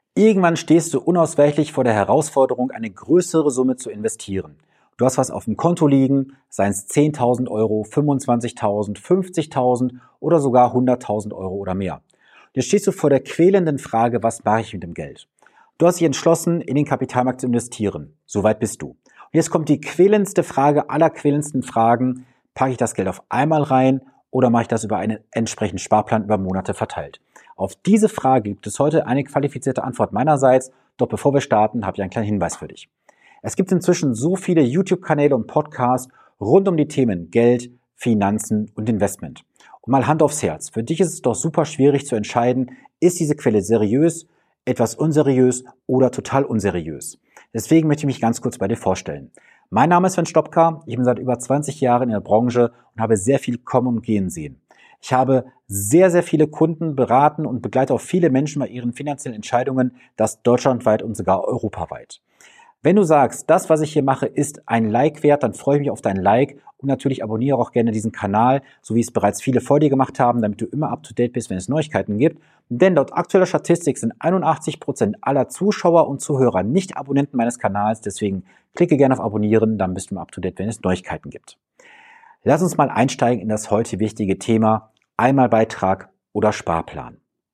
Irgendwann stehst du unausweichlich vor der Herausforderung, eine größere Summe zu investieren. Du hast was auf dem Konto liegen, seien es 10.000 Euro, 25.000, 50.000 oder sogar 100.000 Euro oder mehr. Jetzt stehst du vor der quälenden Frage, was mache ich mit dem Geld? Du hast dich entschlossen, in den Kapitalmarkt zu investieren. Soweit bist du. Und jetzt kommt die quälendste Frage aller quälendsten Fragen. Packe ich das Geld auf einmal rein oder mache ich das über einen entsprechenden Sparplan über Monate verteilt? Auf diese Frage gibt es heute eine qualifizierte Antwort meinerseits. Doch bevor wir starten, habe ich einen kleinen Hinweis für dich. Es gibt inzwischen so viele YouTube-Kanäle und Podcasts rund um die Themen Geld, Finanzen und Investment. Und mal Hand aufs Herz. Für dich ist es doch super schwierig zu entscheiden, ist diese Quelle seriös, etwas unseriös oder total unseriös. Deswegen möchte ich mich ganz kurz bei dir vorstellen. Mein Name ist Sven Stopka, ich bin seit über 20 Jahren in der Branche und habe sehr viel kommen und gehen sehen. Ich habe sehr, sehr viele Kunden beraten und begleite auch viele Menschen bei ihren finanziellen Entscheidungen, das deutschlandweit und sogar europaweit. Wenn du sagst, das, was ich hier mache, ist ein Like wert, dann freue ich mich auf dein Like und natürlich abonniere auch gerne diesen Kanal, so wie es bereits viele vor dir gemacht haben, damit du immer up to date bist, wenn es Neuigkeiten gibt. Denn laut aktueller Statistik sind 81% aller Zuschauer und Zuhörer nicht Abonnenten meines Kanals, deswegen klicke gerne auf Abonnieren, dann bist du immer up to date, wenn es Neuigkeiten gibt. Lass uns mal einsteigen in das heute wichtige Thema Einmalbeitrag oder Sparplan.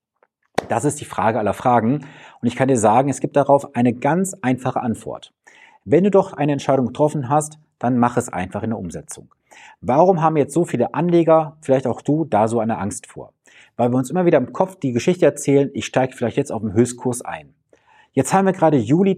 Das ist die Frage aller Fragen und ich kann dir sagen, es gibt darauf eine ganz einfache Antwort. Wenn du doch eine Entscheidung getroffen hast, dann mach es einfach in der Umsetzung. Warum haben jetzt so viele Anleger, vielleicht auch du, da so eine Angst vor? Weil wir uns immer wieder im Kopf die Geschichte erzählen, ich steige vielleicht jetzt auf den Höchstkurs ein. Jetzt haben wir gerade Juli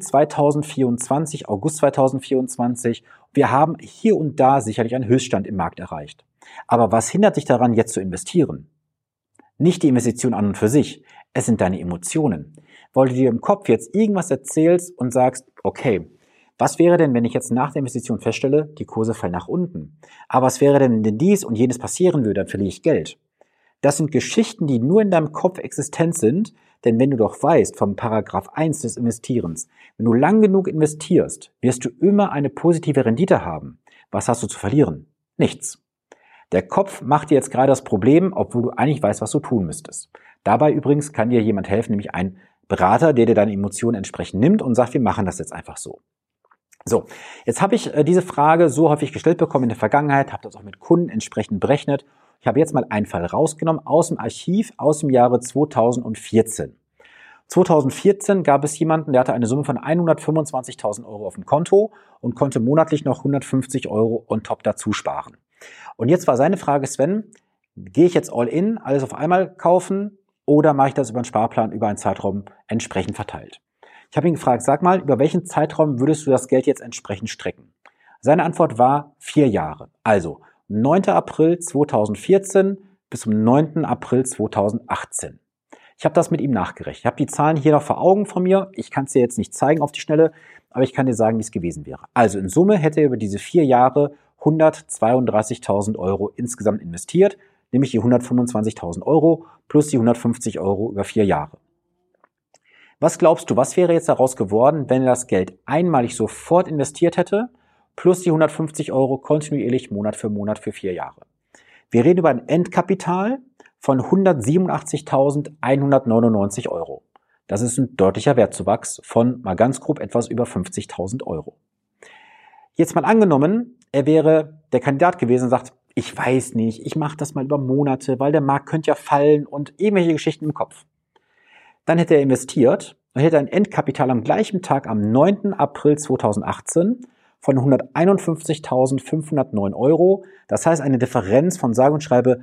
2024, August 2024. Wir haben hier und da sicherlich einen Höchststand im Markt erreicht. Aber was hindert dich daran, jetzt zu investieren? Nicht die Investition an und für sich, es sind deine Emotionen. Weil du dir im Kopf jetzt irgendwas erzählst und sagst, okay, was wäre denn, wenn ich jetzt nach der Investition feststelle, die Kurse fallen nach unten? Aber was wäre denn, wenn dies und jenes passieren würde, dann verliere ich Geld? Das sind Geschichten, die nur in deinem Kopf existent sind, denn wenn du doch weißt vom Paragraph 1 des Investierens, wenn du lang genug investierst, wirst du immer eine positive Rendite haben. Was hast du zu verlieren? Nichts. Der Kopf macht dir jetzt gerade das Problem, obwohl du eigentlich weißt, was du tun müsstest. Dabei übrigens kann dir jemand helfen, nämlich ein Berater, der dir deine Emotionen entsprechend nimmt und sagt, wir machen das jetzt einfach so. So, jetzt habe ich diese Frage so häufig gestellt bekommen in der Vergangenheit, habe das auch mit Kunden entsprechend berechnet. Ich habe jetzt mal einen Fall rausgenommen aus dem Archiv aus dem Jahre 2014. 2014 gab es jemanden, der hatte eine Summe von 125.000 Euro auf dem Konto und konnte monatlich noch 150 Euro on top dazu sparen. Und jetzt war seine Frage, Sven, gehe ich jetzt all in, alles auf einmal kaufen oder mache ich das über einen Sparplan, über einen Zeitraum entsprechend verteilt? Ich habe ihn gefragt, sag mal, über welchen Zeitraum würdest du das Geld jetzt entsprechend strecken? Seine Antwort war 4 Jahre. Also 9. April 2014 bis zum 9. April 2018. Ich habe das mit ihm nachgerechnet. Ich habe die Zahlen hier noch vor Augen von mir. Ich kann es dir jetzt nicht zeigen auf die Schnelle, aber ich kann dir sagen, wie es gewesen wäre. Also in Summe hätte er über diese 4 Jahre 132.000 Euro insgesamt investiert, nämlich die 125.000 Euro plus die 150 Euro über 4 Jahre. Was glaubst du, was wäre jetzt daraus geworden, wenn er das Geld einmalig sofort investiert hätte, plus die 150 Euro kontinuierlich Monat für 4 Jahre? Wir reden über ein Endkapital von 187.199 Euro. Das ist ein deutlicher Wertzuwachs von mal ganz grob etwas über 50.000 Euro. Jetzt mal angenommen, er wäre der Kandidat gewesen und sagt, ich weiß nicht, ich mache das mal über Monate, weil der Markt könnte ja fallen und irgendwelche Geschichten im Kopf. Dann hätte er investiert und hätte ein Endkapital am gleichen Tag am 9. April 2018 von 151.509 Euro. Das heißt eine Differenz von sage und schreibe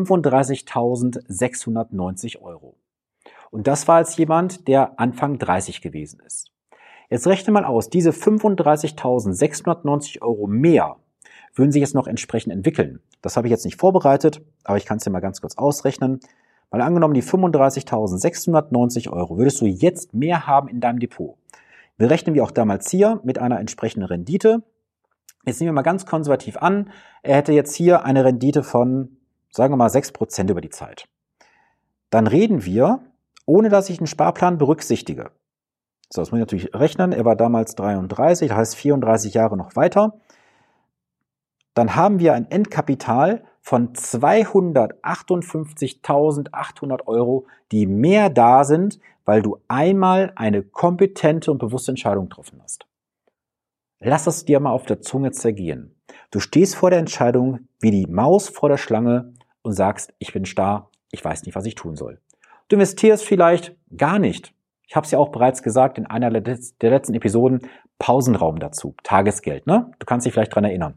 35.690 Euro. Und das war jetzt jemand, der Anfang 30 gewesen ist. Jetzt rechne mal aus, diese 35.690 Euro mehr würden sich jetzt noch entsprechend entwickeln. Das habe ich jetzt nicht vorbereitet, aber ich kann es dir mal ganz kurz ausrechnen. Mal angenommen, die 35.690 Euro würdest du jetzt mehr haben in deinem Depot. Wir rechnen wie auch damals hier mit einer entsprechenden Rendite. Jetzt nehmen wir mal ganz konservativ an, er hätte jetzt hier eine Rendite von, sagen wir mal, 6% über die Zeit. Dann reden wir, ohne dass ich einen Sparplan berücksichtige. So, das muss ich natürlich rechnen. Er war damals 33, das heißt 34 Jahre noch weiter. Dann haben wir ein Endkapital von 258.800 Euro, die mehr da sind, weil du einmal eine kompetente und bewusste Entscheidung getroffen hast. Lass es dir mal auf der Zunge zergehen. Du stehst vor der Entscheidung wie die Maus vor der Schlange und sagst, ich bin starr, ich weiß nicht, was ich tun soll. Du investierst vielleicht gar nicht. Ich habe es ja auch bereits gesagt in einer der letzten Episoden, Pausenraum dazu, Tagesgeld, ne? Du kannst dich vielleicht dran erinnern.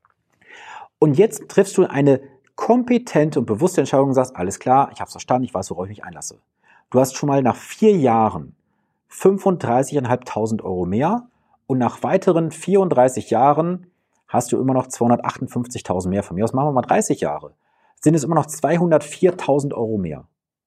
Und jetzt triffst du eine kompetente und bewusste Entscheidung und sagst, alles klar, ich habe es verstanden, ich weiß, worauf ich mich einlasse. Du hast schon mal nach 4 Jahren 35.500 Euro mehr und nach weiteren 34 Jahren hast du immer noch 258.000 mehr von mir. Das machen wir mal 30 Jahre. Sind es immer noch 204.000 Euro mehr.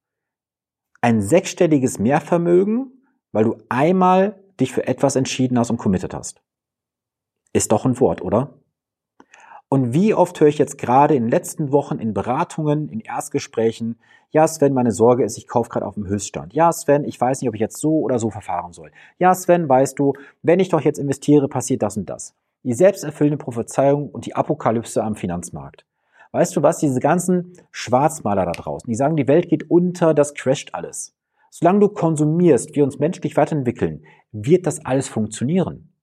Ein sechsstelliges Mehrvermögen, weil du einmal dich für etwas entschieden hast und committed hast. Ist doch ein Wort, oder? Und wie oft höre ich jetzt gerade in den letzten Wochen in Beratungen, in Erstgesprächen, ja Sven, meine Sorge ist, ich kaufe gerade auf dem Höchststand. Ja Sven, ich weiß nicht, ob ich jetzt so oder so verfahren soll. Ja Sven, weißt du, wenn ich doch jetzt investiere, passiert das und das. Die selbsterfüllende Prophezeiung und die Apokalypse am Finanzmarkt. Weißt du was, diese ganzen Schwarzmaler da draußen, die sagen, die Welt geht unter, das crasht alles. Solange du konsumierst, wir uns menschlich weiterentwickeln, wird das alles funktionieren.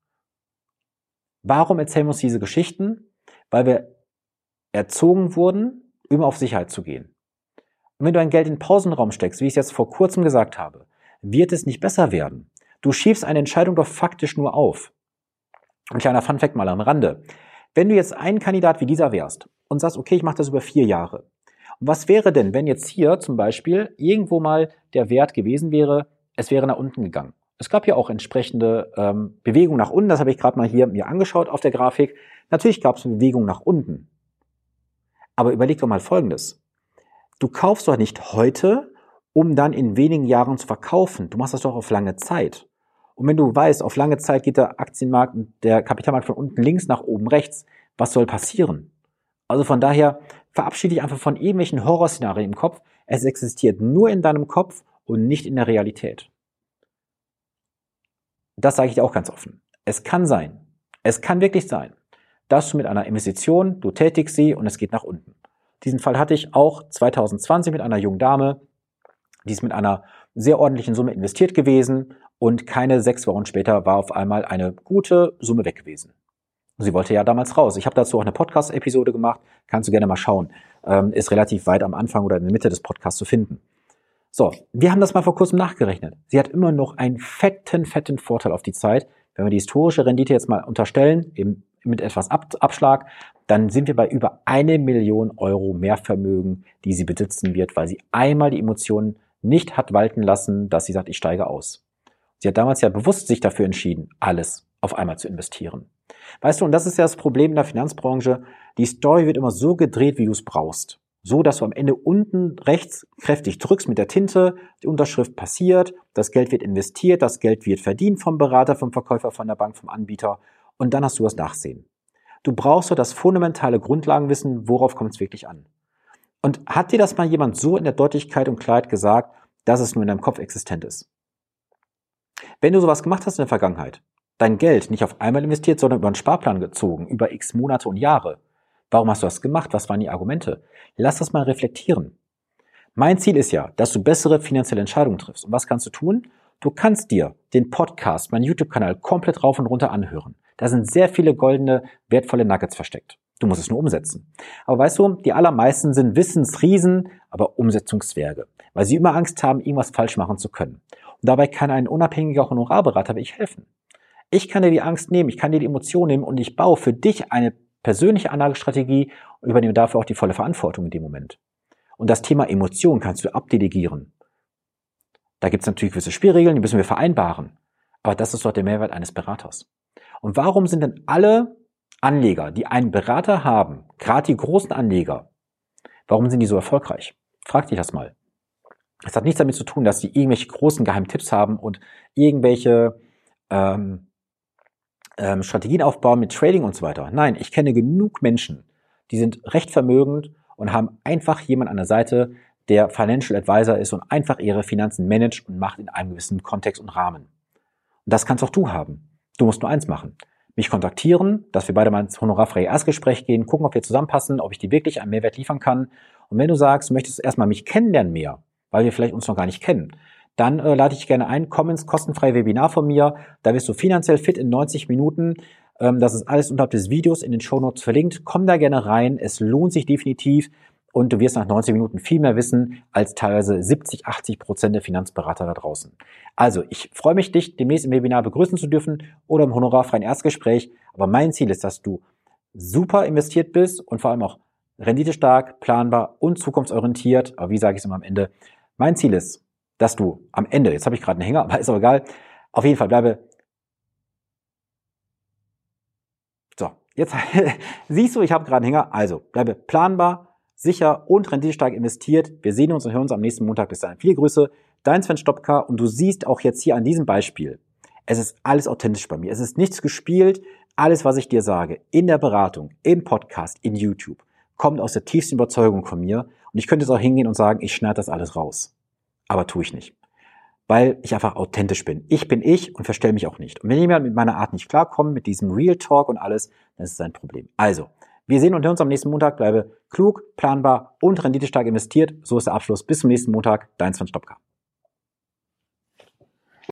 Warum erzählen wir uns diese Geschichten? Weil wir erzogen wurden, immer auf Sicherheit zu gehen. Und wenn du ein Geld in den Pausenraum steckst, wie ich es jetzt vor kurzem gesagt habe, wird es nicht besser werden. Du schiebst eine Entscheidung doch faktisch nur auf. Ein kleiner Funfact mal am Rande. Wenn du jetzt ein Kandidat wie dieser wärst und sagst, okay, ich mache das über 4 Jahre. Und was wäre denn, wenn jetzt hier zum Beispiel irgendwo mal der Wert gewesen wäre, es wäre nach unten gegangen? Es gab ja auch entsprechende Bewegungen nach unten, das habe ich gerade mal hier mir angeschaut auf der Grafik. Natürlich gab es eine Bewegung nach unten. Aber überleg doch mal Folgendes. Du kaufst doch nicht heute, um dann in wenigen Jahren zu verkaufen. Du machst das doch auf lange Zeit. Und wenn du weißt, auf lange Zeit geht der Aktienmarkt und der Kapitalmarkt von unten links nach oben rechts, was soll passieren? Also von daher verabschiede dich einfach von irgendwelchen Horrorszenarien im Kopf. Es existiert nur in deinem Kopf und nicht in der Realität. Das sage ich dir auch ganz offen. Es kann sein, es kann wirklich sein, dass du mit einer Investition, du tätigst sie und es geht nach unten. Diesen Fall hatte ich auch 2020 mit einer jungen Dame, die ist mit einer sehr ordentlichen Summe investiert gewesen und keine 6 Wochen später war auf einmal eine gute Summe weg gewesen. Sie wollte ja damals raus. Ich habe dazu auch eine Podcast-Episode gemacht, kannst du gerne mal schauen. Ist relativ weit am Anfang oder in der Mitte des Podcasts zu finden. So, wir haben das mal vor kurzem nachgerechnet. Sie hat immer noch einen fetten Vorteil auf die Zeit. Wenn wir die historische Rendite jetzt mal unterstellen, eben mit etwas Abschlag, dann sind wir bei über 1 Million Euro Mehrvermögen, die sie besitzen wird, weil sie einmal die Emotionen nicht hat walten lassen, dass sie sagt, ich steige aus. Sie hat damals ja bewusst sich dafür entschieden, alles auf einmal zu investieren. Weißt du, und das ist ja das Problem in der Finanzbranche, die Story wird immer so gedreht, wie du es brauchst. So, dass du am Ende unten rechts kräftig drückst mit der Tinte, die Unterschrift passiert, das Geld wird investiert, das Geld wird verdient vom Berater, vom Verkäufer, von der Bank, vom Anbieter und dann hast du das Nachsehen. Du brauchst doch das fundamentale Grundlagenwissen, worauf kommt es wirklich an. Und hat dir das mal jemand so in der Deutlichkeit und Klarheit gesagt, dass es nur in deinem Kopf existent ist? Wenn du sowas gemacht hast in der Vergangenheit, dein Geld nicht auf einmal investiert, sondern über einen Sparplan gezogen, über x Monate und Jahre, warum hast du das gemacht? Was waren die Argumente? Lass das mal reflektieren. Mein Ziel ist ja, dass du bessere finanzielle Entscheidungen triffst. Und was kannst du tun? Du kannst dir den Podcast, meinen YouTube-Kanal komplett rauf und runter anhören. Da sind sehr viele goldene, wertvolle Nuggets versteckt. Du musst es nur umsetzen. Aber weißt du, die allermeisten sind Wissensriesen, aber Umsetzungszwerge, weil sie immer Angst haben, irgendwas falsch machen zu können. Und dabei kann ein unabhängiger Honorarberater wie ich helfen. Ich kann dir die Angst nehmen, ich kann dir die Emotionen nehmen und ich baue für dich eine persönliche Anlagestrategie und übernehme dafür auch die volle Verantwortung in dem Moment. Und das Thema Emotionen kannst du abdelegieren. Da gibt es natürlich gewisse Spielregeln, die müssen wir vereinbaren. Aber das ist doch der Mehrwert eines Beraters. Und warum sind denn alle Anleger, die einen Berater haben, gerade die großen Anleger, warum sind die so erfolgreich? Frag dich das mal. Es hat nichts damit zu tun, dass die irgendwelche großen Geheimtipps haben und irgendwelche Strategien aufbauen mit Trading und so weiter. Nein, ich kenne genug Menschen, die sind recht vermögend und haben einfach jemand an der Seite, der Financial Advisor ist und einfach ihre Finanzen managt und macht in einem gewissen Kontext und Rahmen. Und das kannst auch du haben. Du musst nur eins machen. Mich kontaktieren, dass wir beide mal ins honorarfreie Erstgespräch gehen, gucken, ob wir zusammenpassen, ob ich dir wirklich einen Mehrwert liefern kann. Und wenn du sagst, du möchtest erstmal mich kennenlernen mehr, weil wir vielleicht uns noch gar nicht kennen, dann lade ich dich gerne ein, komm ins kostenfreie Webinar von mir. Da wirst du finanziell fit in 90 Minuten. Das ist alles unterhalb des Videos in den Shownotes verlinkt. Komm da gerne rein, es lohnt sich definitiv und du wirst nach 90 Minuten viel mehr wissen als teilweise 70-80% der Finanzberater da draußen. Also, ich freue mich, dich demnächst im Webinar begrüßen zu dürfen oder im honorarfreien Erstgespräch. Aber mein Ziel ist, dass du super investiert bist und vor allem auch renditestark, planbar und zukunftsorientiert. Aber wie sage ich es immer am Ende? Mein Ziel ist, dass du am Ende, jetzt habe ich gerade einen Hänger, aber ist auch egal, auf jeden Fall bleibe. So, jetzt siehst du, ich habe gerade einen Hänger. Also, bleibe planbar, sicher und renditestark investiert. Wir sehen uns und hören uns am nächsten Montag. Bis dahin. Viele Grüße, dein Sven Stopka. Und du siehst auch jetzt hier an diesem Beispiel, es ist alles authentisch bei mir. Es ist nichts gespielt. Alles, was ich dir sage, in der Beratung, im Podcast, in YouTube, kommt aus der tiefsten Überzeugung von mir. Und ich könnte jetzt auch hingehen und sagen, ich schneide das alles raus. Aber tue ich nicht. Weil ich einfach authentisch bin. Ich bin ich und verstelle mich auch nicht. Und wenn jemand mit meiner Art nicht klarkommt, mit diesem Real Talk und alles, dann ist es sein Problem. Also, wir sehen und hören uns am nächsten Montag. Bleibe klug, planbar und renditestark investiert. So ist der Abschluss. Bis zum nächsten Montag. Dein Sven Stopka.